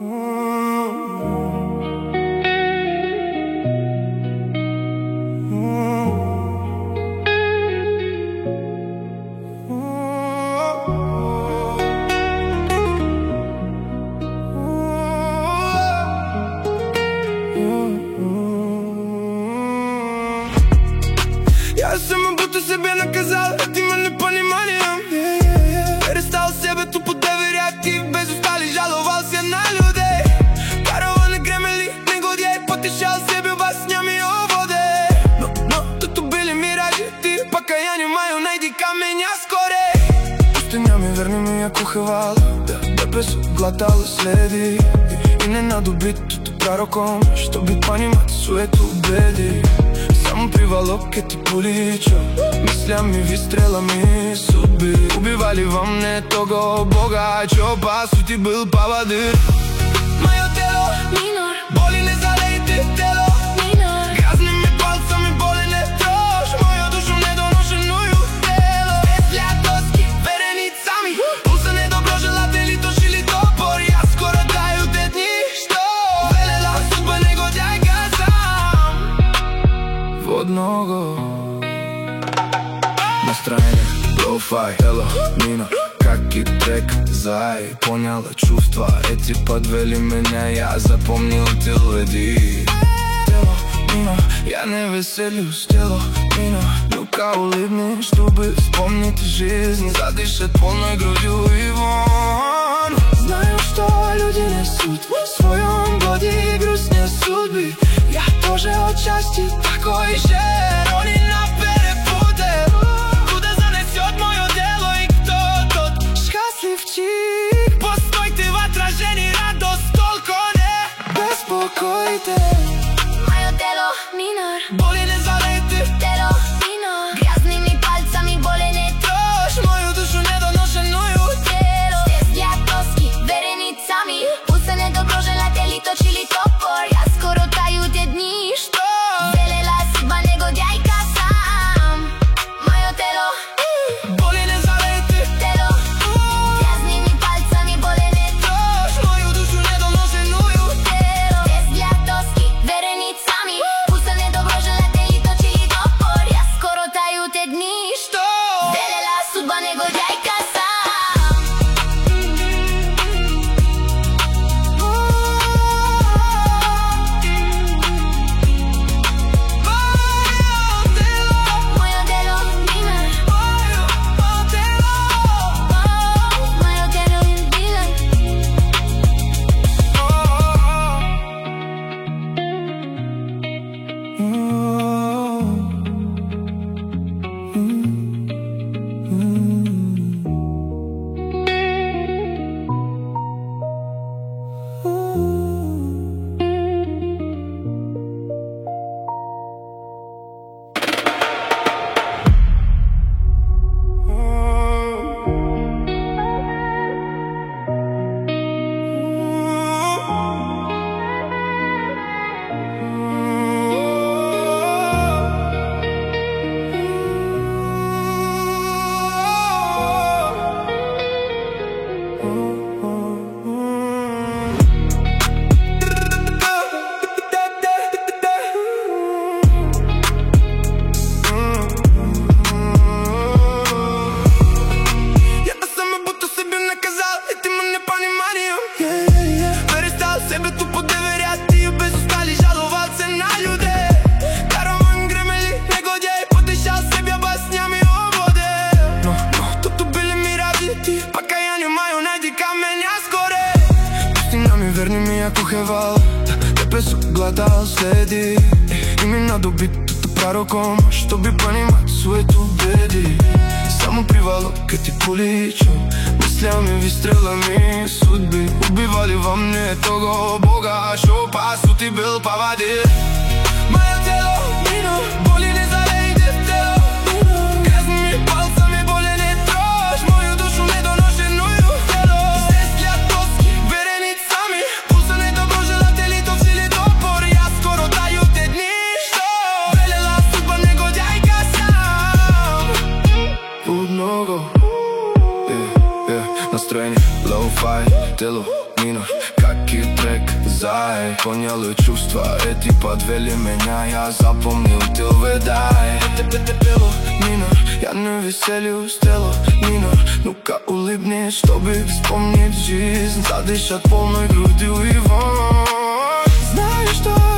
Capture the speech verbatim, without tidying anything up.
Я съм будто себе наказал, а ти ме не пониманием. Перестал себе тупо да веря ти, без остали жаловал се на людей. Карала не гремели, негодяй, потешал себе вас няма и оводе. Но, но, тото били миражи, ти пака я немаю, найди каменя скоре. Пустиня ми верни ми ако хавала, да, да без глатала следи. И не надобитото пророком, що би понимати суето беди. Само привалок е ти полича, мислями ви стрелами судьби. Убивали вам не того Бога, че опасу ти был поводырь. Мое тело минор, боли не залейте тело минор. Грязными пальцами боли не трожь, мою душу недоношеную тело. Петля тоски, вереницами, пулса недоброжелатели тошили топор. Я скоро даю те дни, что велела судьба негодяйка сам. Водного настроение, лоу-фай, тело минор, как и трек зай. Поняла чувства, эти подвели меня, я запомнил теледи. Тело минор, я не веселюсь, тело минор. Ну-ка улыбни, чтобы вспомнить жизнь, задышать полной грудью и вон. Знаю, что люди несут в своем боди грусть не судьбы. Я тоже отчасти такой же, роли на перепуте. Куда занесет мое дело и кто тот счастливчик? Постойте в отражении, радость толко не беспокойте. Мое тело минор, Боли не залейте тело минор. Грязными пальцами боли не трожь, мою душу недоношеную тело. Здесь для тоски, вереницами, пулса недоброжелатели точили топор. Я скоро таю те дни, что велела судьба негодяйка сам. Мое тело боли не залейте тело. Грязными пальцами боли не трожь, мою душу недоношеную тело. Здесь для тоски, вереницами, пулса недоброжелатели точили топор. Я скоро таю те дни, что велела судьба негодяйка сам. Мое тело минор, мое тело минор. Верни ми ако хевал, да без глатал следи. И ми надобитото пророком, що би понимать суето беди. Само привалок е ти полича, мислями ви стрелами судьби. Убивали вам не того Бога, що опасу ти бил поводырь. Мое тело минор, боли не залейте тело минор. Грязными пальцами боли не трожь, мою душу недоношеную тело. Здесь для тоски, вереницами, пулса недоброжелатели точили топор. Я скоро даю те дни, что велела судьба негодяйка сам. Под много yeah, yeah. Настроение, low-fi, тело минор, как и трек, зай. Поняли чувства, эти подвели меня. Я запомнил, ты увидай. Минор, я не веселюсь, тело минор. Ну-ка улыбнись, чтобы вспомнить жизнь, задышать полной грудью и вон. Знаешь, что